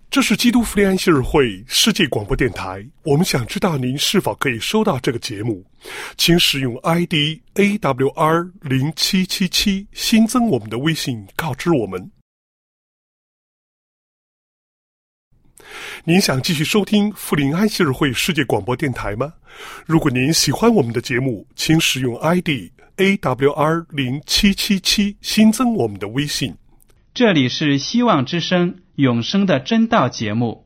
这是基督福音安息日会世界广播电台，我们想知道您是否可以收到这个节目，请使用 ID AWR0777 新增我们的微信告知我们。您想继续收听福林安息日会世界广播电台吗？如果您喜欢我们的节目，请使用 ID AWR0777 新增我们的微信。 这里是希望之声永生的真道节目。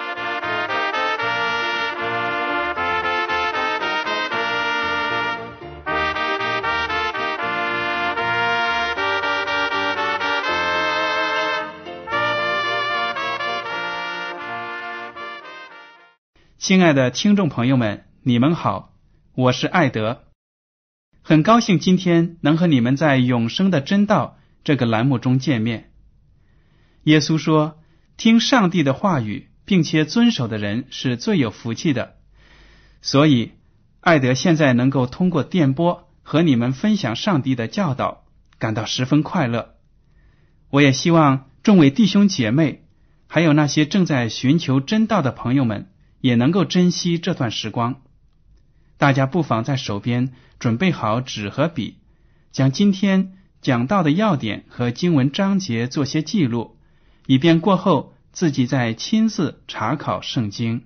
亲爱的听众朋友们，你们好，我是艾德，很高兴今天能和你们在永生的真道这个栏目中见面。耶稣说，听上帝的话语并且遵守的人是最有福气的，所以艾德现在能够通过电波和你们分享上帝的教导，感到十分快乐。我也希望众位弟兄姐妹还有那些正在寻求真道的朋友们也能够珍惜这段时光。大家不妨在手边准备好纸和笔，将今天讲到的要点和经文章节做些记录，以便过后自己再亲自查考圣经。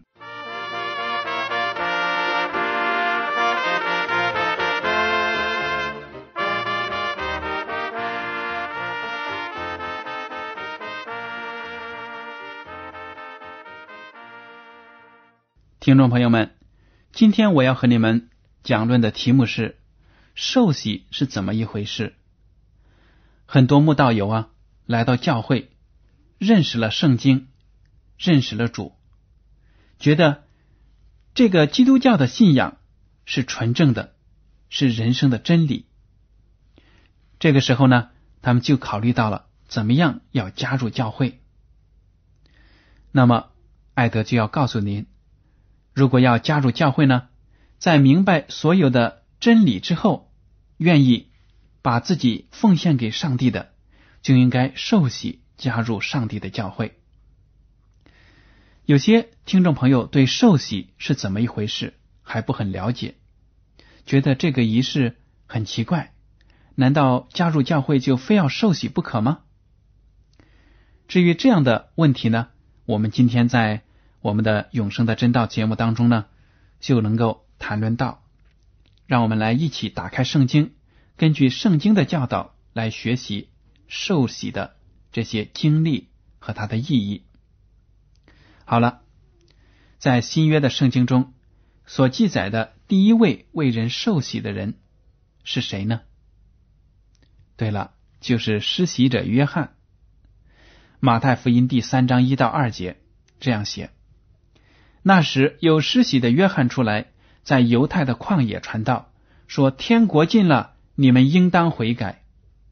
听众朋友们，今天我要和你们讲论的题目是受洗是怎么一回事。很多慕道友来到教会，认识了圣经，认识了主，觉得这个基督教的信仰是纯正的，是人生的真理。这个时候呢，他们就考虑到了怎么样要加入教会。那么艾德就要告诉您，如果要加入教会呢，在明白所有的真理之后，愿意把自己奉献给上帝的，就应该受洗加入上帝的教会。有些听众朋友对受洗是怎么一回事还不很了解，觉得这个仪式很奇怪，难道加入教会就非要受洗不可吗？至于这样的问题呢，我们今天在我们的永生的真道节目当中呢，就能够谈论到。让我们来一起打开圣经，根据圣经的教导来学习受洗的这些经历和它的意义。好了，在新约的圣经中所记载的第一位为人受洗的人是谁呢？对了，就是施洗者约翰。马太福音第3章1到2节这样写：那时有施洗的约翰出来，在犹太的旷野传道，说天国近了，你们应当悔改。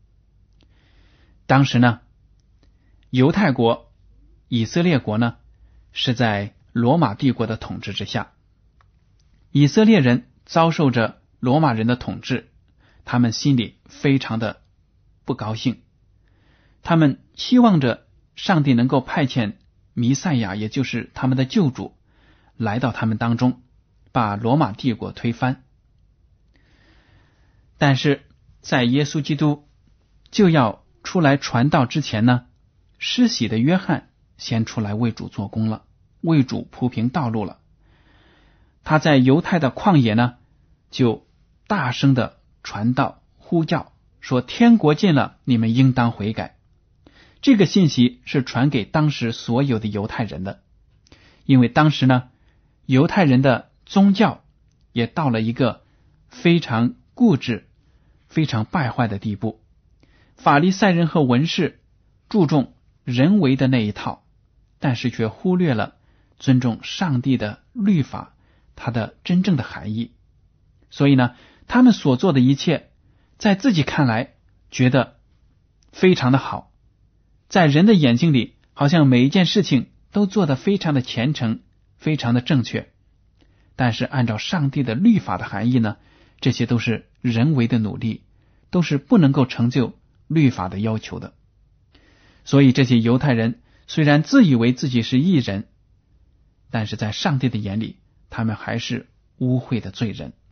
当时呢，犹太国以色列国呢是在罗马帝国的统治之下，以色列人遭受着罗马人的统治，他们心里非常的不高兴，他们希望着上帝能够派遣弥赛亚，也就是他们的救主，来到他们当中，把罗马帝国推翻。但是在耶稣基督就要出来传道之前呢，施洗的约翰先出来为主做工了，为主铺平道路了。他在犹太的旷野呢，就大声的传道呼叫，说天国近了，你们应当悔改。这个信息是传给当时所有的犹太人的，因为当时呢，犹太人的宗教也到了一个非常固执、非常败坏的地步。法利赛人和文士注重人为的那一套，但是却忽略了尊重上帝的律法，它的真正的含义。所以呢，他们所做的一切，在自己看来觉得非常的好，在人的眼睛里，好像每一件事情都做得非常的虔诚，非常的正确。但是按照上帝的律法的含义呢，这些都是人为的努力，都是不能够成就律法的要求的。所以这些犹太人虽然自以为自己是义人，但是在上帝的眼里，他们还是污秽的罪人。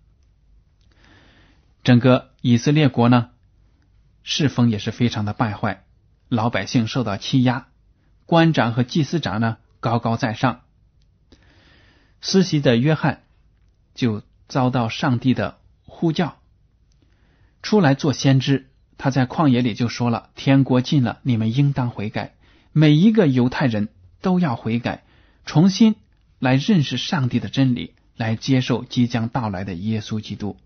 整个以色列国呢，世风也是非常的败坏，老百姓受到欺压，官长和祭司长呢高高在上。施洗的约翰就遭到上帝的呼叫，出来做先知。他在旷野里就说了，天国近了，你们应当悔改，每一个犹太人都要悔改，重新来认识上帝的真理，来接受即将到来的耶稣基督。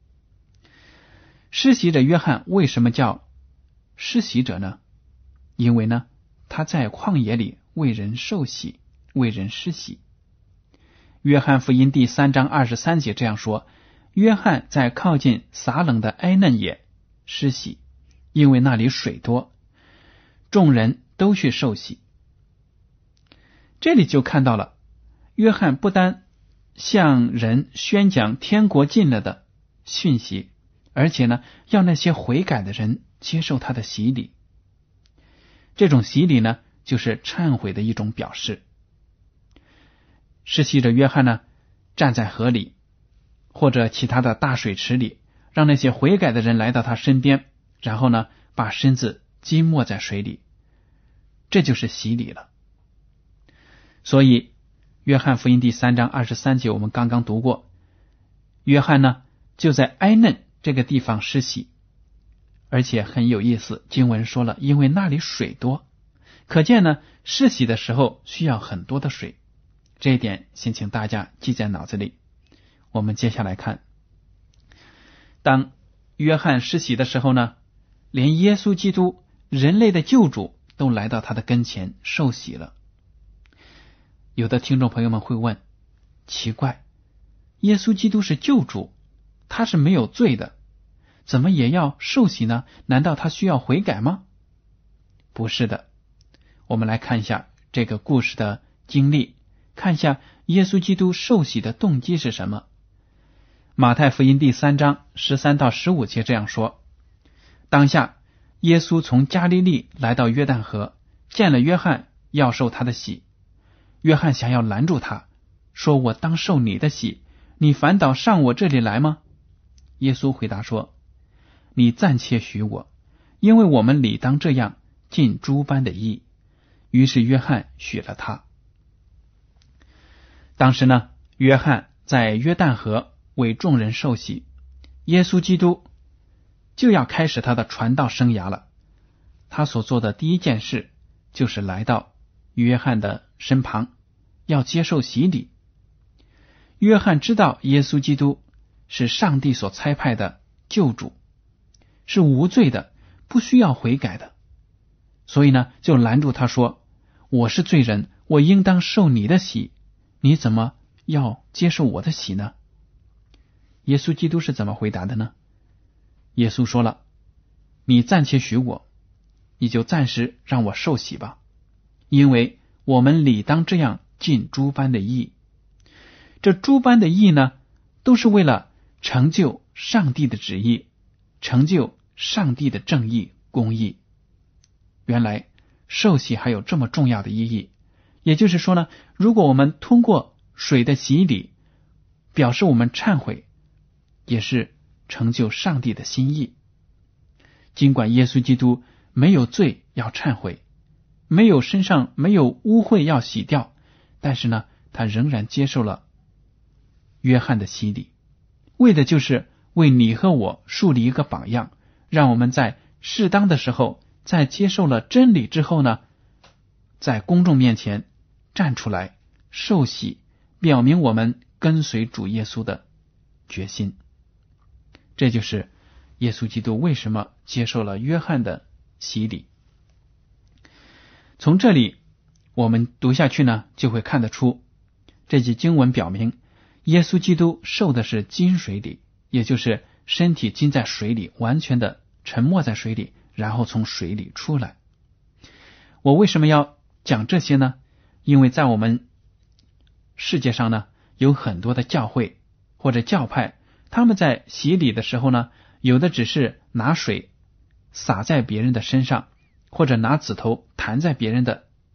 施洗者约翰为什么叫施洗者呢？因为呢，他在旷野里为人受洗，为人施洗。约翰福音第3章23节这样说，约翰在靠近撒冷的埃嫩也施洗，因为那里水多，众人都去受洗。这里就看到了，约翰不单向人宣讲天国近了的讯息，而且呢，要那些悔改的人接受他的洗礼。这种洗礼呢，就是忏悔的一种表示。施洗者约翰呢，站在河里或者其他的大水池里，让那些悔改的人来到他身边，然后呢，把身子浸没在水里，这就是洗礼了。所以约翰福音第3章23节我们刚刚读过，约翰呢就在埃嫩这个地方施洗，而且很有意思，经文说了，因为那里水多，可见呢，施洗的时候需要很多的水，这一点先请大家记在脑子里。我们接下来看，当约翰施洗的时候呢，连耶稣基督人类的救主都来到他的跟前受洗了。有的听众朋友们会问，奇怪，耶稣基督是救主，他是没有罪的，怎么也要受洗呢？难道他需要悔改吗？不是的，我们来看一下这个故事的经历，看一下耶稣基督受洗的动机是什么。马太福音第3章13到15节这样说，当下耶稣从加利利来到约旦河，见了约翰，要受他的洗。约翰想要拦住他，说，我当受你的洗，你反倒上我这里来吗？耶稣回答说，你暂且许我，因为我们理当这样尽诸般的义。于是约翰许了他。当时呢，约翰在约旦河为众人受洗，耶稣基督就要开始他的传道生涯了。他所做的第一件事就是来到约翰的身旁，要接受洗礼。约翰知道耶稣基督是上帝所差派的救主，是无罪的，不需要悔改的，所以呢，就拦住他说，我是罪人，我应当受你的洗，你怎么要接受我的洗呢？耶稣基督是怎么回答的呢？耶稣说了，你暂且许我，你就暂时让我受洗吧，因为我们理当这样尽诸般的义。这诸般的义呢，都是为了成就上帝的旨意，成就上帝的正义公义。原来受洗还有这么重要的意义，也就是说呢，如果我们通过水的洗礼表示我们忏悔，也是成就上帝的心意。尽管耶稣基督没有罪要忏悔，身上没有污秽要洗掉，但是呢，他仍然接受了约翰的洗礼，为的就是为你和我树立一个榜样，让我们在适当的时候，在接受了真理之后呢，在公众面前站出来受洗，表明我们跟随主耶稣的决心。这就是耶稣基督为什么接受了约翰的洗礼。从这里我们读下去呢，就会看得出，这节经文表明耶稣基督受的是浸水礼，也就是身体浸在水里，完全的沉没在水里，然后从水里出来。我为什么要讲这些呢？因为在我们世界上呢，有很多的教会或者教派，他们在洗礼的时候呢，有的只是拿水洒在别人的身上，或者拿指头弹在别人的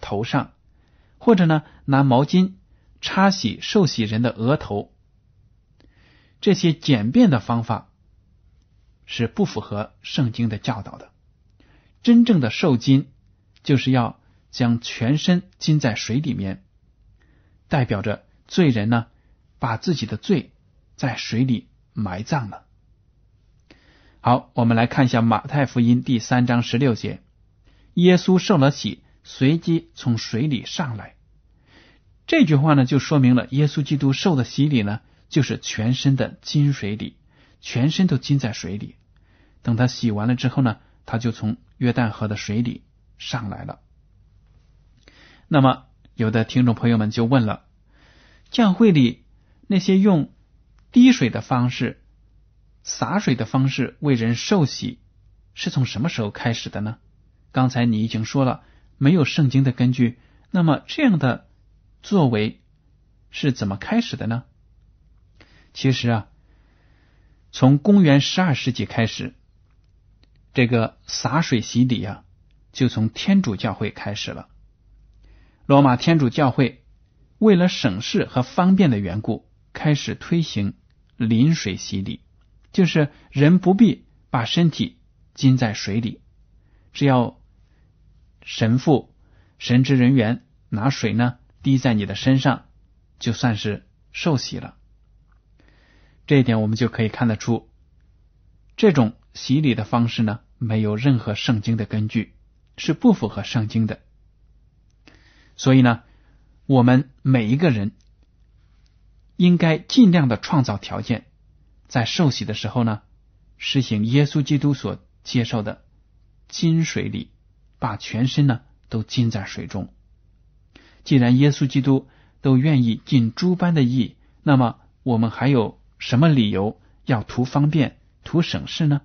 头上，或者呢拿毛巾擦洗受洗人的额头。这些简便的方法是不符合圣经的教导的。真正的受浸就是要将全身浸在水里面，代表着罪人呢把自己的罪在水里埋葬了。好，我们来看一下马太福音第3章16节，耶稣受了洗，随即从水里上来。这句话呢就说明了耶稣基督受的洗礼呢就是全身的浸水里，全身都浸在水里。等他洗完了之后呢，他就从约旦河的水里上来了。那么有的听众朋友们就问了，教会里那些用滴水的方式、洒水的方式为人受洗是从什么时候开始的呢？刚才你已经说了，没有圣经的根据，那么这样的作为是怎么开始的呢？其实啊，从公元12世纪开始，这个洒水洗礼啊，就从天主教会开始了。罗马天主教会为了省事和方便的缘故，开始推行淋水洗礼，就是人不必把身体浸在水里，只要神父、神职人员拿水呢滴在你的身上，就算是受洗了。这一点我们就可以看得出，这种洗礼的方式呢没有任何圣经的根据，是不符合圣经的。所以呢，我们每一个人应该尽量的创造条件，在受洗的时候呢，实行耶稣基督所接受的浸水礼，把全身呢都浸在水中。既然耶稣基督都愿意尽诸般的义，那么我们还有什么理由要图方便、图省事呢？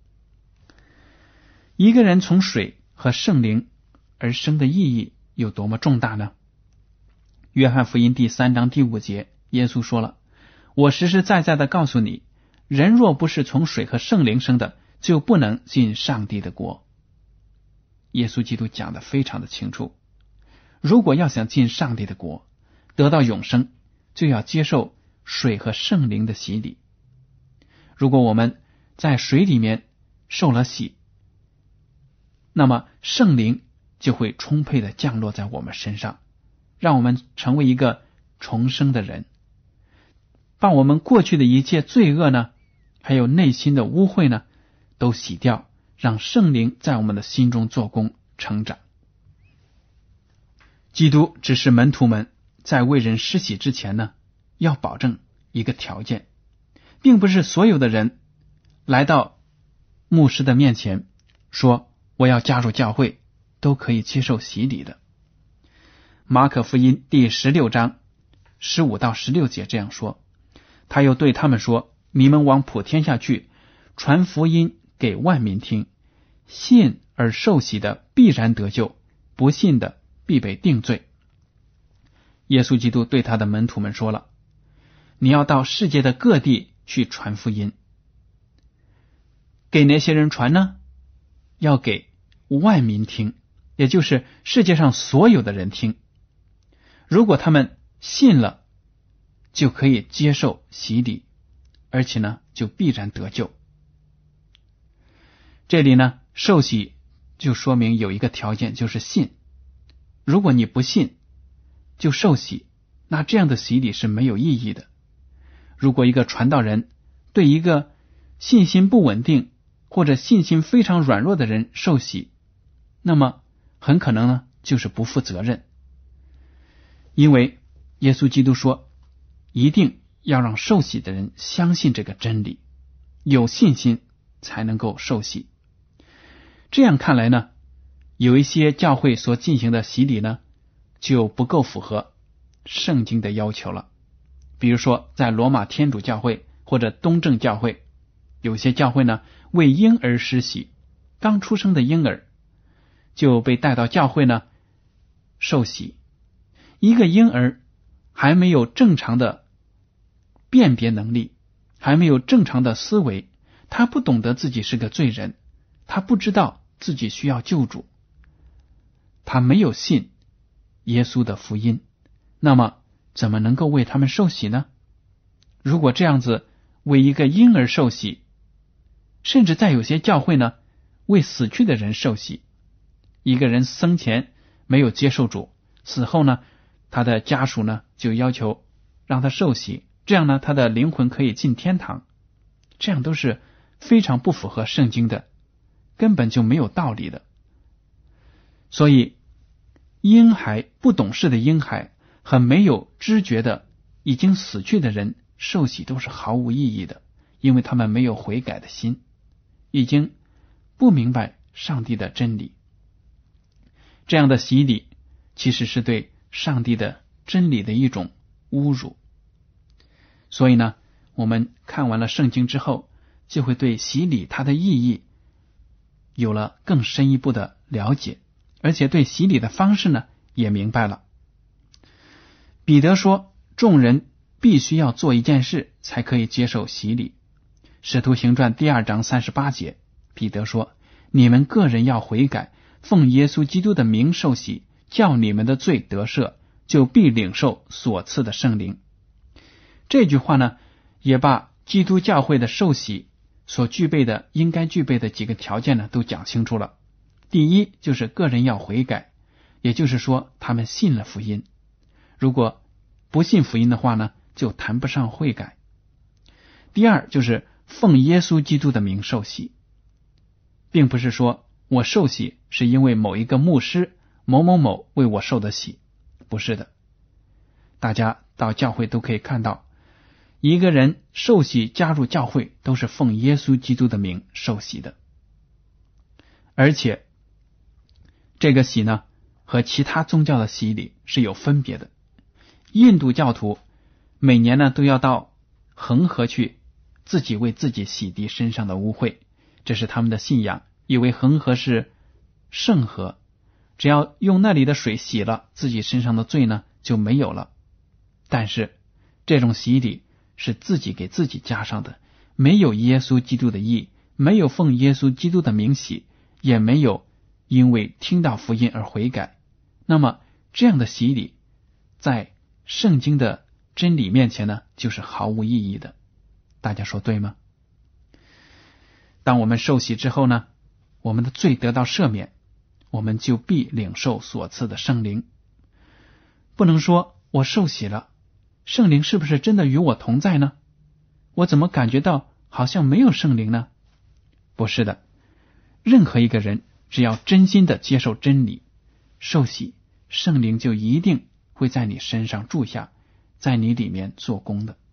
一个人从水和圣灵而生的意义有多么重大呢？约翰福音第3章第5节，耶稣说了，我实实在在的告诉你，人若不是从水和圣灵生的，就不能进上帝的国。耶稣基督讲得非常的清楚，如果要想进上帝的国，得到永生，就要接受水和圣灵的洗礼。如果我们在水里面受了洗，那么圣灵就会充沛的降落在我们身上，让我们成为一个重生的人，把我们过去的一切罪恶呢，还有内心的污秽呢，都洗掉，让圣灵在我们的心中做工成长。基督指示门徒们在为人施洗之前呢，要保证一个条件，并不是所有的人来到牧师的面前说我要加入教会都可以接受洗礼的。马可福音第16章15到16节这样说，他又对他们说，你们往普天下去，传福音给万民听，信而受洗的必然得救，不信的必被定罪。耶稣基督对他的门徒们说了，你要到世界的各地去传福音。给哪些人传呢？要给万民听，也就是世界上所有的人听。如果他们信了，就可以接受洗礼，而且呢就必然得救。这里呢受洗就说明有一个条件，就是信。如果你不信就受洗，那这样的洗礼是没有意义的。如果一个传道人对一个信心不稳定或者信心非常软弱的人受洗，那么很可能呢就是不负责任。因为耶稣基督说，一定要让受洗的人相信这个真理，有信心才能够受洗。这样看来呢，有一些教会所进行的洗礼呢就不够符合圣经的要求了。比如说在罗马天主教会或者东正教会，有些教会呢为婴儿施洗，刚出生的婴儿就被带到教会呢受洗。一个婴儿还没有正常的辨别能力，还没有正常的思维，他不懂得自己是个罪人，他不知道自己需要救主，他没有信耶稣的福音，那么怎么能够为他们受洗呢？如果这样子为一个婴儿受洗，甚至在有些教会呢，为死去的人受洗，一个人生前没有接受主，死后呢，他的家属呢就要求让他受洗，这样呢，他的灵魂可以进天堂，这样都是非常不符合圣经的，根本就没有道理的。所以婴孩，不懂事的婴孩和没有知觉的已经死去的人受洗都是毫无意义的，因为他们没有悔改的心，已经不明白上帝的真理。这样的洗礼其实是对上帝的真理的一种侮辱。所以呢，我们看完了圣经之后，就会对洗礼它的意义有了更深一步的了解，而且对洗礼的方式呢也明白了。彼得说，众人必须要做一件事才可以接受洗礼。使徒行传第2章38节，彼得说，你们个人要悔改，奉耶稣基督的名受洗，叫你们的罪得赦，就必领受所赐的圣灵。这句话呢，也把基督教会的受洗所具备的应该具备的几个条件呢都讲清楚了。第一，就是个人要悔改，也就是说他们信了福音，如果不信福音的话呢，就谈不上悔改。第二，就是奉耶稣基督的名受洗，并不是说我受洗是因为某一个牧师某某某为我受的洗，不是的。大家到教会都可以看到，一个人受洗加入教会都是奉耶稣基督的名受洗的。而且这个洗呢和其他宗教的洗礼是有分别的。印度教徒每年呢都要到恒河去自己为自己洗涤身上的污秽，这是他们的信仰，以为恒河是圣河，只要用那里的水洗了，自己身上的罪呢就没有了。但是这种洗礼是自己给自己加上的，没有耶稣基督的义，没有奉耶稣基督的名洗，也没有因为听到福音而悔改。那么这样的洗礼在圣经的真理面前呢就是毫无意义的。大家说对吗？当我们受洗之后呢，我们的罪得到赦免，我们就必领受所赐的圣灵。不能说我受洗了，圣灵是不是真的与我同在呢？我怎么感觉到好像没有圣灵呢？不是的，任何一个人只要真心的接受真理，受洗，圣灵就一定会在你身上住下，在你里面做工的。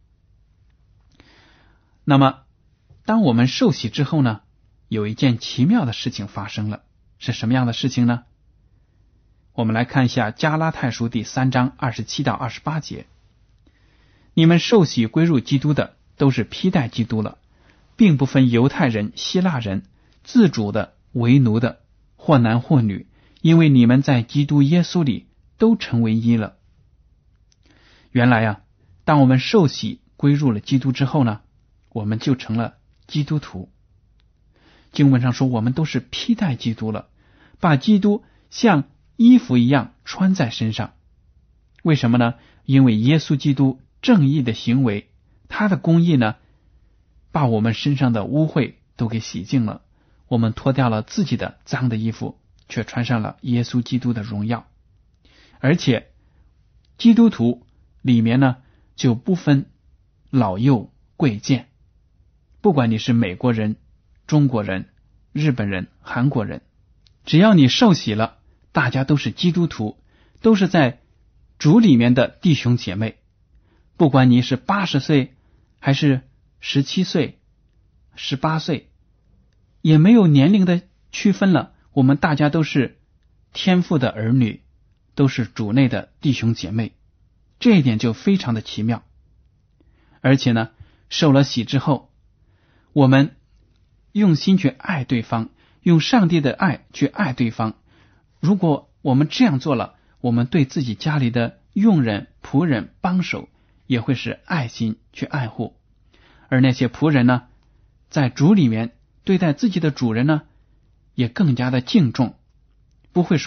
那么当我们受洗之后呢，有一件奇妙的事情发生了，是什么样的事情呢？我们来看一下加拉太书第3章27到28节。你们受洗归入基督的，都是披戴基督了，并不分犹太人、希腊人，自主的、为奴的，或男或女，因为你们在基督耶稣里都成为一了。原来啊，当我们受洗归入了基督之后呢，我们就成了基督徒。经文上说，我们都是披戴基督了，把基督像衣服一样穿在身上。为什么呢？因为耶稣基督正义的行为，他的公义呢，把我们身上的污秽都给洗净了。我们脱掉了自己的脏的衣服，却穿上了耶稣基督的荣耀。而且基督徒里面呢，就不分老幼贵贱，不管你是美国人、中国人、日本人、韩国人，只要你受洗了，大家都是基督徒，都是在主里面的弟兄姐妹。不管你是80岁还是17岁、18岁，也没有年龄的区分了，我们大家都是天父的儿女，都是主内的弟兄姐妹，这一点就非常的奇妙。而且呢，受了洗之后，我们用心去爱对方，用上帝的爱去爱对方。如果我们这样做了，我们对自己家里的佣人、仆人、帮手也会是爱心去爱护。而那些仆人呢，在主里面对待自己的主人呢，也更加的敬重，不会说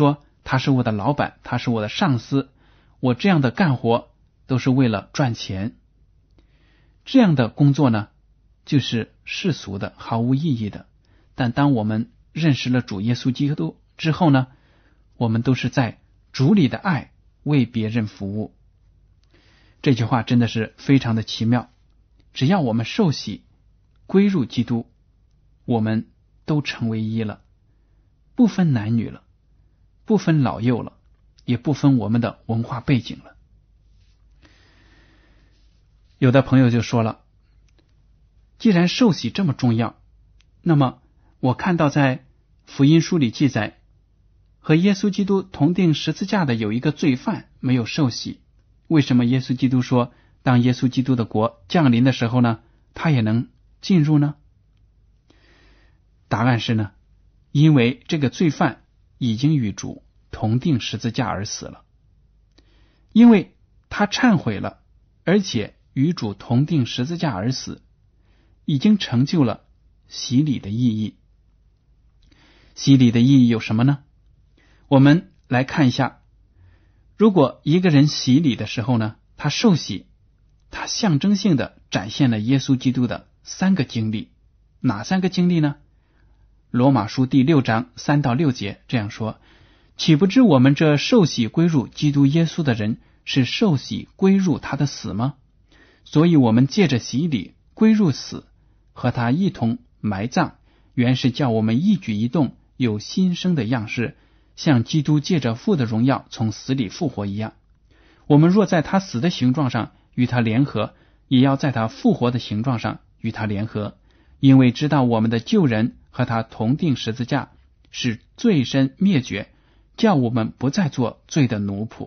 他是我的老板，他是我的上司，我这样的干活都是为了赚钱。这样的工作呢，就是世俗的，毫无意义的。但当我们认识了主耶稣基督之后呢，我们都是在主里的爱为别人服务。这句话真的是非常的奇妙。只要我们受洗归入基督，我们都成为一了，不分男女了，不分老幼了，也不分我们的文化背景了。有的朋友就说了，既然受洗这么重要，那么我看到在福音书里记载，和耶稣基督同定十字架的有一个罪犯没有受洗，为什么耶稣基督说当耶稣基督的国降临的时候呢，他也能进入呢？答案是呢，因为这个罪犯已经与主同定十字架而死了。因为他忏悔了，而且与主同定十字架而死，已经成就了洗礼的意义。洗礼的意义有什么呢？我们来看一下，如果一个人洗礼的时候呢，他受洗，他象征性的展现了耶稣基督的三个经历。哪三个经历呢？罗马书第6章3到6节这样说，岂不知我们这受洗归入基督耶稣的人，是受洗归入他的死吗？所以我们借着洗礼归入死，和他一同埋葬，原是叫我们一举一动有新生的样式，像基督借着父的荣耀从死里复活一样。我们若在他死的形状上与他联合，也要在他复活的形状上与他联合，因为知道我们的旧人和他同定十字架，使罪身灭绝，叫我们不再做罪的奴仆。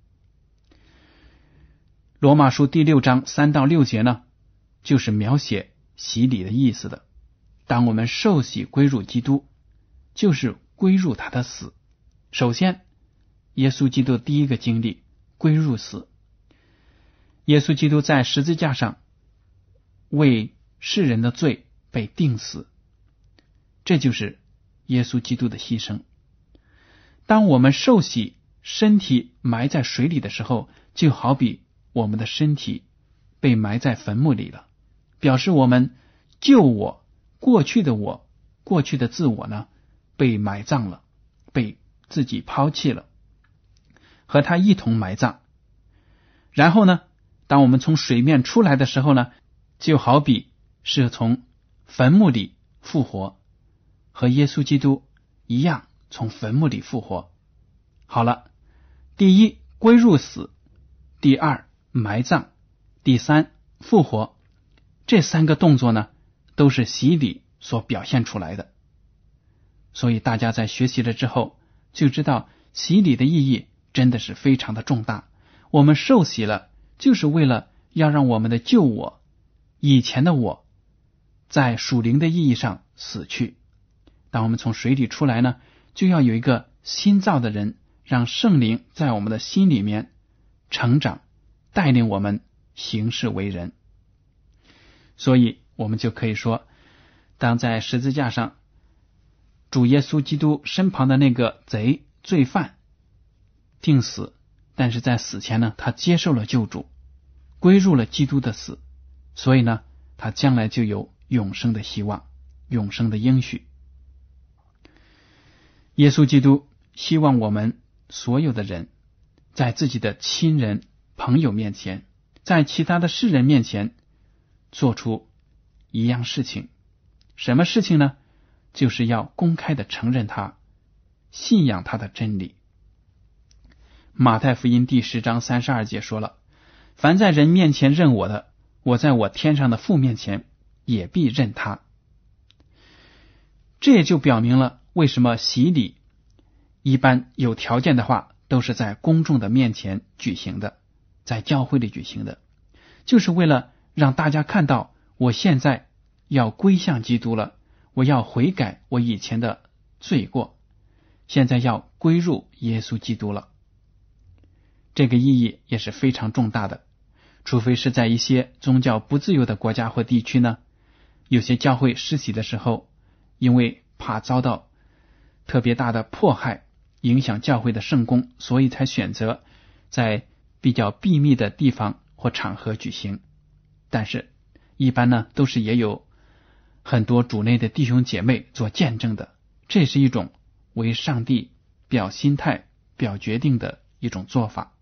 罗马书第6章3到6节呢，就是描写洗礼的意思的。当我们受洗归入基督，就是归入他的死。首先，耶稣基督第一个经历归入死。耶稣基督在十字架上为世人的罪被钉死，这就是耶稣基督的牺牲。当我们受洗，身体埋在水里的时候，就好比我们的身体被埋在坟墓里了，表示我们旧我、过去的我、过去的自我呢，被埋葬了，被自己抛弃了，和他一同埋葬。然后呢，当我们从水面出来的时候呢，就好比是从坟墓里复活，和耶稣基督一样从坟墓里复活。好了，第一，归入死；第二，埋葬；第三，复活。这三个动作呢，都是洗礼所表现出来的。所以大家在学习了之后，就知道洗礼的意义真的是非常的重大。我们受洗了，就是为了要让我们的旧我、以前的我，在属灵的意义上死去。当我们从水里出来呢，就要有一个新造的人，让圣灵在我们的心里面成长，带领我们行事为人。所以我们就可以说，当在十字架上，主耶稣基督身旁的那个贼罪犯定死，但是在死前呢，他接受了救主，归入了基督的死，所以呢，他将来就有永生的希望，永生的应许。耶稣基督希望我们所有的人，在自己的亲人、朋友面前，在其他的世人面前，做出一样事情。什么事情呢？就是要公开的承认他，信仰他的真理。马太福音第10章32节说了，凡在人面前认我的，我在我天上的父面前也必认他。这也就表明了为什么洗礼一般有条件的话都是在公众的面前举行的，在教会里举行的，就是为了让大家看到我现在要归向基督了，我要悔改我以前的罪过，现在要归入耶稣基督了。这个意义也是非常重大的，除非是在一些宗教不自由的国家或地区呢，有些教会施洗的时候，因为怕遭到特别大的迫害， 影响教会的圣工，所以才选择在比较秘密的地方或场合举行。但是一般呢，都是也有很多主内的弟兄姐妹做见证的，这是一种为上帝表心态、表决定的一种做法。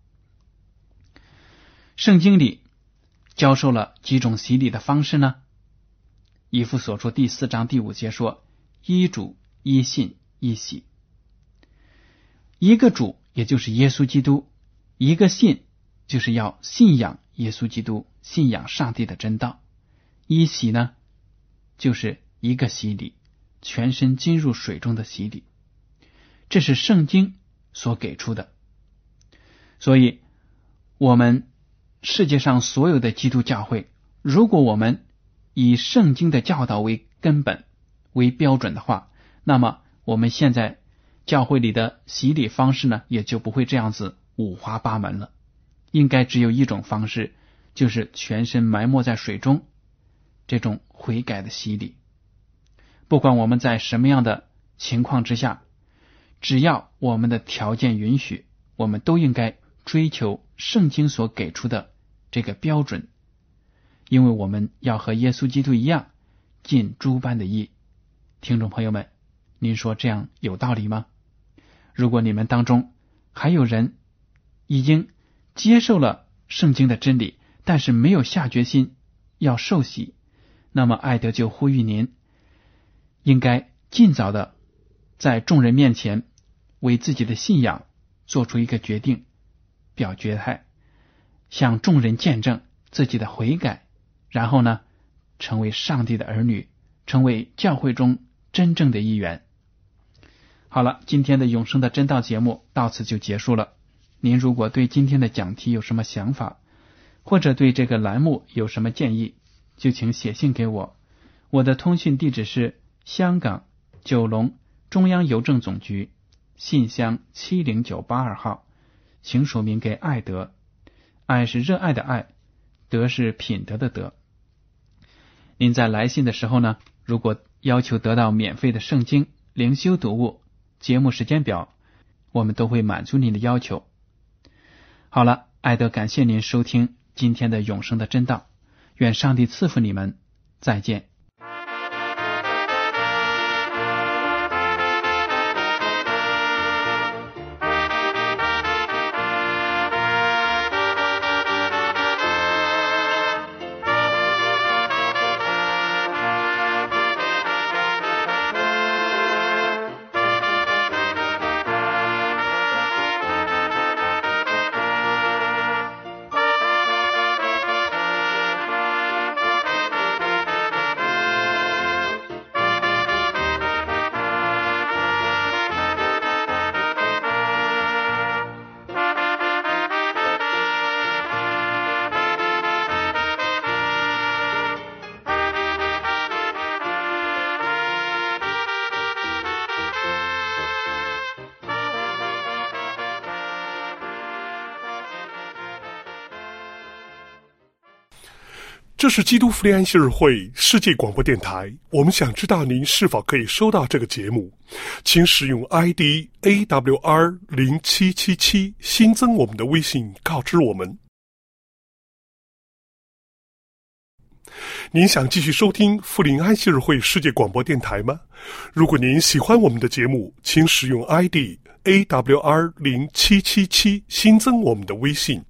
圣经里教授了几种洗礼的方式呢？以弗所书第4章第5节说，依主、依信、依洗。一个主也就是耶稣基督，一个信就是要信仰耶稣基督，信仰上帝的真道。依洗呢，就是一个洗礼，全身浸入水中的洗礼，这是圣经所给出的。所以我们世界上所有的基督教会，如果我们以圣经的教导为根本为标准的话，那么我们现在教会里的洗礼方式呢，也就不会这样子五花八门了。应该只有一种方式，就是全身埋没在水中，这种悔改的洗礼。不管我们在什么样的情况之下，只要我们的条件允许，我们都应该追求圣经所给出的这个标准，因为我们要和耶稣基督一样尽诸般的义。听众朋友们，您说这样有道理吗？如果你们当中还有人已经接受了圣经的真理，但是没有下决心要受洗，那么爱德就呼吁您应该尽早的在众人面前为自己的信仰做出一个决定，表决态，向众人见证自己的悔改，然后呢，成为上帝的儿女，成为教会中真正的一员。好了，今天的永生的真道节目到此就结束了。您如果对今天的讲题有什么想法，或者对这个栏目有什么建议，就请写信给我。我的通讯地址是香港九龙中央邮政总局信箱70982号，请署名给爱德。爱是热爱的爱，德是品德的德。您在来信的时候呢，如果要求得到免费的圣经、灵修读物、节目时间表，我们都会满足您的要求。好了，爱德感谢您收听今天的永生的真道，愿上帝赐福你们，再见。 这是基督福利安息日会世界广播电台，我们想知道您是否可以收到这个节目，请使用 ID AWR0777 新增我们的微信告知我们。您想继续收听福临安息日会世界广播电台吗？如果您喜欢我们的节目，请使用 ID AWR0777 新增我们的微信，